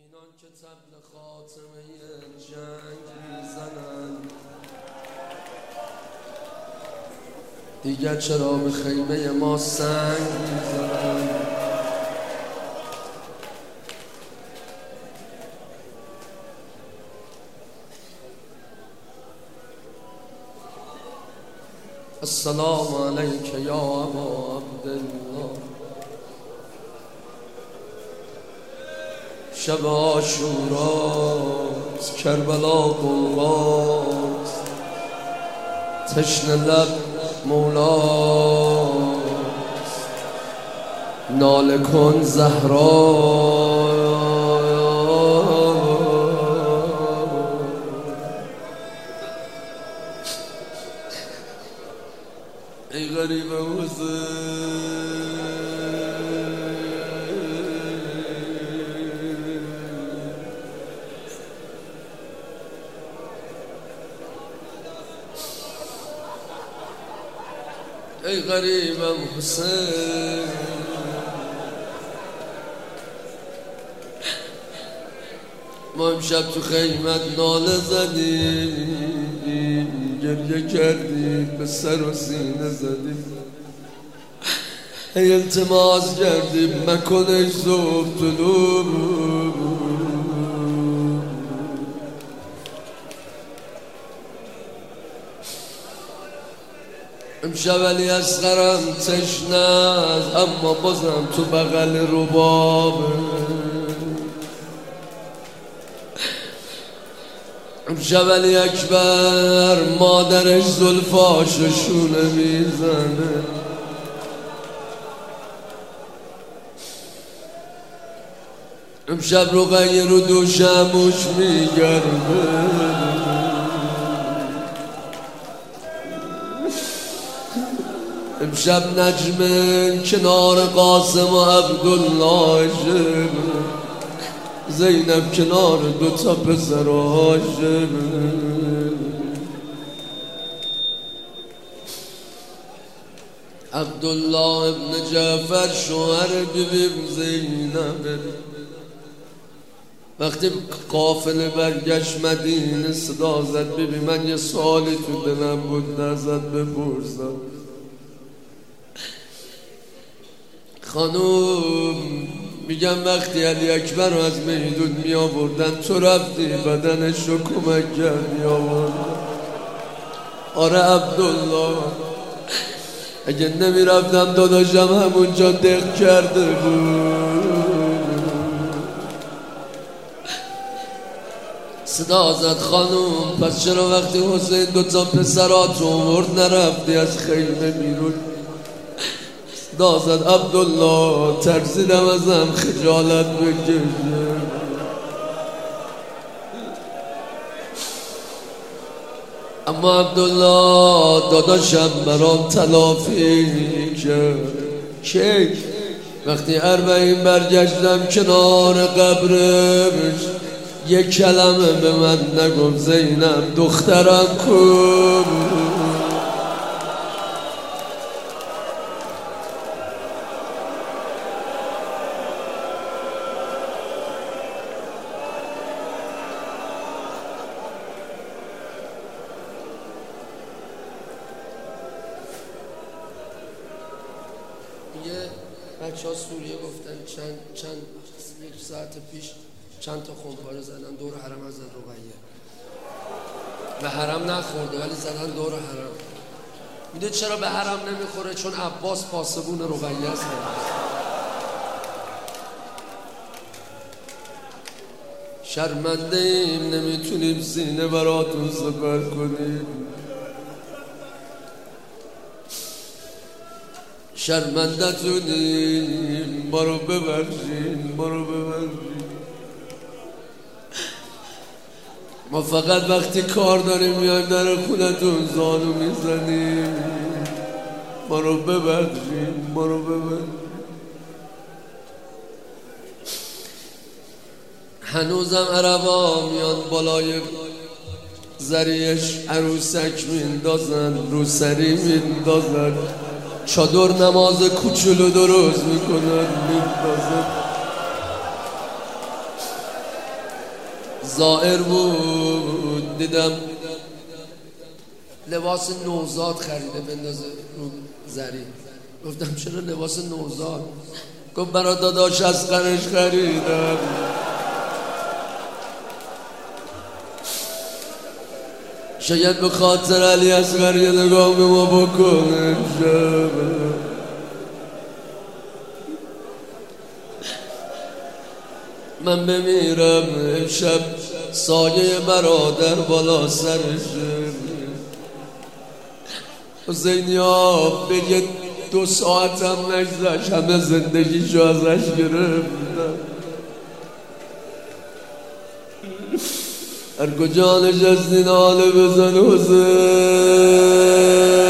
اینان که طبل خاتمه جنگ میزنن دیگر چرا به خیمه ما سنگ میزنن؟ السلام علیک یا ابا عبدالله. شب عاشوراست، کربلا غوغاست، تشنه لب مولاست، ناله کن زهرا. ای غریب حسین، ای غریبم حسین، ما امشب تو خیمت ناله زدیم، گریه کردیم، به سر و سینه زدیم، ای التماس کردیم مکنش صبح طلوع. امشب علی اصغرم تشنه است، اما بازم تو بغل ربابه. امشب علی اکبر مادرش زلفاشو شونه میزنه. امشب رقیه رو دوشموش میگرده. امشب نجمه کنار قاسم و عبدالله، زینب کنار دوتا پسراش. عبدالله ابن جعفر شوهر بیبی زینب، وقتی قافله برگشت مدینه صدا زد بیبی من یه سوالی تو دلم بود ازت بپرسم. خانوم میگم وقتی علی اکبر رو از میدون می آوردن تو رفتی بدنش رو کمک کردی آوردن. آره عبدالله، اگه نمی رفتم داداشم همونجا دق کرده بود. صدا زد خانوم پس چرا وقتی حسین دوتا پسرات رو آورد نرفتی از خیمه بیرون؟ دازد عبدالله ترسیدم ازم خجالت بکشه. اما عبدالله داداشم برام تلافی کرد. که وقتی اربعین برگشتم کنار قبرش یک کلمه به من نگفت زینب دخترم کو. یه بچه ها سوریه گفتن یک ساعت پیش چند تا خمپاره زدن دور حرم از رقیه. به حرم نخورده ولی زدن دور حرم. میده چرا به حرم نمیخوره؟ چون عباس پاسبون رقیه است. شرمنده ایم نمیتونیم سینه براتون سپر کنیم. شرمنده تونیم ما رو ببخشین، ما رو ببخشین. ما فقط وقتی کار داریم میایم در خونتون زانو میزنیم. ما رو ببخشین، ما رو ببخشین. هنوزم عربا میان بالای زریش عروسک میندازن، روسری میندازن، چادر نماز کوچولو درست میکنن میندازن. زائر بود دیدم لباس نوزاد خریده بندازه رو زری. گفتم چرا لباس نوزاد؟ گفت برا داداش از قرش خریدم. شاید به خاطر علی اصغر یه نگاه به ما بکنه. من بمیرم امشب سایه برادر بالا سرشه. حسینیا بگه 2 ساعتم نگذشت همه زندگیشو ازش گرفتم. هر کجا نشستی ناله بزن حسین.